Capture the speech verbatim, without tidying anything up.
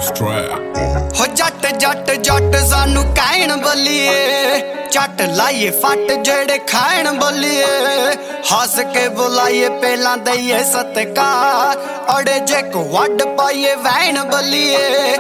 ਹੋ ਜੱਟ ਜੱਟ ਜੱਟ ਸਾਨੂੰ ਕਹਿਣ ਬੱਲੀਏ ਚੱਟ ਲਾਈਏ ਫੱਟ ਜਿਹੜੇ ਖਾਣ ਬੱਲੀਏ ਹੱਸ ਕੇ ਬੁਲਾਈਏ ਪਹਿਲਾਂ ਦਈਏ ਸਤਿਕਾਰ ਅੜੇ ਜੇ ਕੋ ਵੱਡ ਪਾਈਏ ਵੈਣ ਬੱਲੀਏ